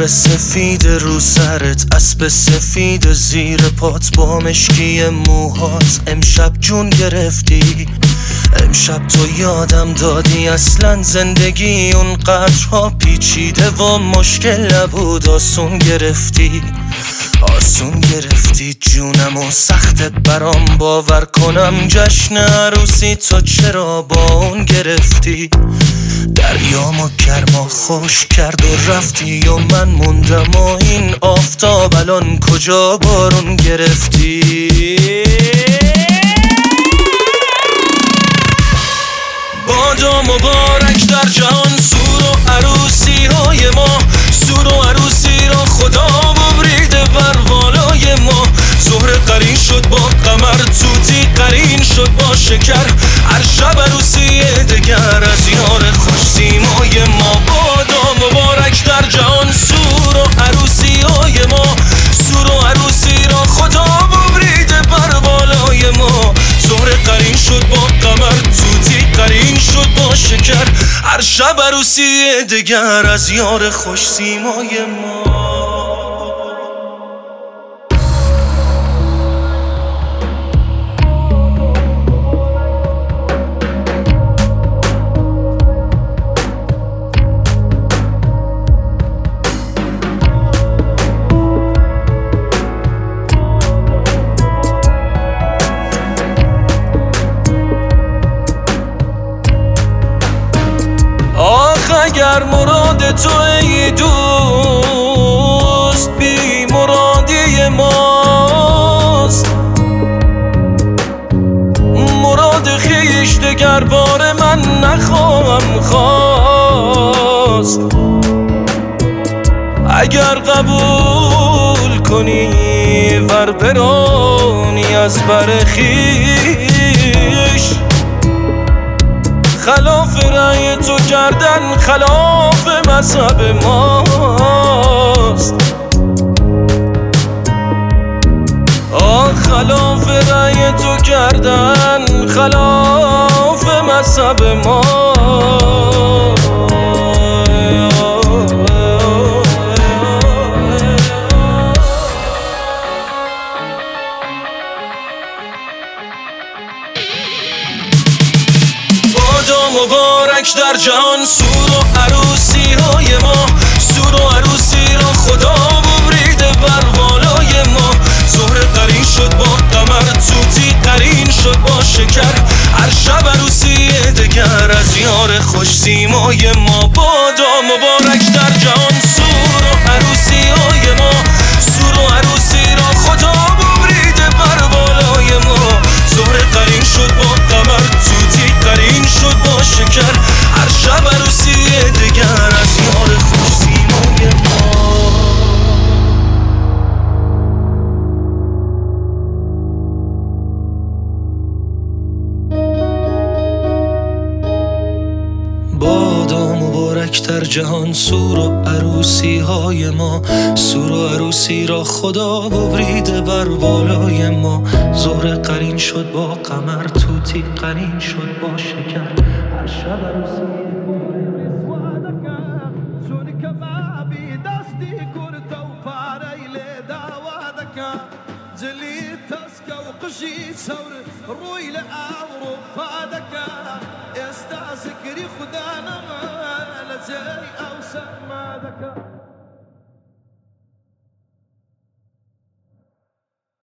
ابر سفید رو سرت، اسب سفید زیر پات، با مشکی موهات امشب جون گرفتی. امشب تو یادم دادی اصلا زندگی اونقدرها پیچیده و مشکل نبود. آسون گرفتی جونم و سخت برام باور کنم. جشن عروسی تو چرا با اون گرفتی؟ دریامو گرما خوش کرد و رفتی و من موندم و این آفتاب الان کجا بارون گرفتی؟ بادا مبارک در جهان سور و عروسی های ما، سور و عروسی را خدا ببریده بر بالای ما. زهره قرین شد با قمر، توتی قرین شد با شکر، هر شب عروسی دگر از یار خوش سیمای ما. بادا مبارک در جهان سور و عروسی های ما، سور و عروسی را خدا ببریده بر بالای ما. زهره قرین شد با قمر، توتی قرین شد با شکر، هر شب عروسی دگر از یار خوش سیمای ما. اگر مراد تو ای دوست بی مرادی ماست، مراد خویش دگر بار من نخواهم خواست. اگر قبول کنی ور برانی از بر خویش، خلاف رأی تو کردن خلاف مذهب ماست. خلاف رأی تو کردن خلاف مذهب ماست. مبارک در جهان سور و عروسی های ما، سور و عروسی را خدا ببریده بر بالای ما. زهره قرین شد با قمر، توتی قرین شد با شکر، هر شب عروسی دگر از یار خوش سیمای ما. بادا مبارک در جهان سور و عروسی های ما، سور و عروسی را خدا ببریده بر بالای ما. زهره قرین شد با قمر، توتی قرین شد با شکر، هر شب عروسی دگر از یار خوش سیمای ما. بادا مبارک در جهان سور و عروسی های ما، سور و عروسی را خدا ببریده بر بالای ما. زهره قرین شد با قمر، توتی قرین شد با شکر، هر شب عروسی روی لأوروبا دكا يستعسكري خدانا ما لزي أو سما دكا.